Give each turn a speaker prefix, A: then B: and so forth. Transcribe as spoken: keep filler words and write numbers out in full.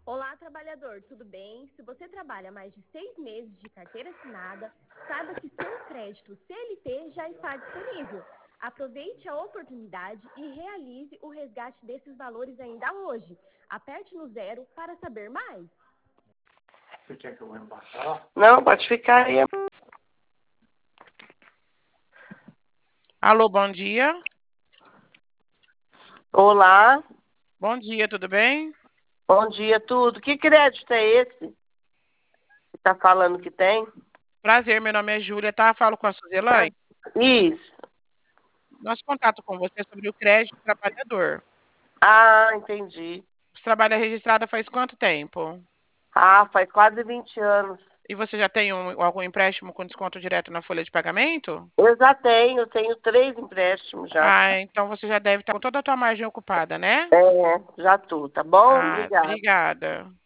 A: Olá, trabalhador, tudo bem? Se você trabalha mais de seis meses de carteira assinada, saiba que seu crédito C L T já está disponível. Aproveite a oportunidade e realize o resgate desses valores ainda hoje. Aperte no zero para saber mais.
B: Você quer que eu vou embaixar?
C: Não, pode ficar aí.
D: Alô, bom dia.
C: Olá,
D: Bom dia, tudo bem?
C: bom dia, tudo. Que crédito é esse que tá falando que tem?
D: Prazer, meu nome é Júlia, tá? Falo com a Suzelaine.
C: Isso.
D: Nosso contato com você é sobre o crédito do trabalhador.
C: Ah, entendi.
D: Você trabalha registrada faz quanto tempo?
C: Ah, faz quase vinte anos.
D: E você já tem um- algum empréstimo com desconto direto na folha de pagamento?
C: Eu já tenho, tenho três empréstimos já.
D: Ah, então você já deve estar com toda a tua margem ocupada, né?
C: É, já tô, tá bom?
D: Ah,
C: Obrigada.
D: obrigada.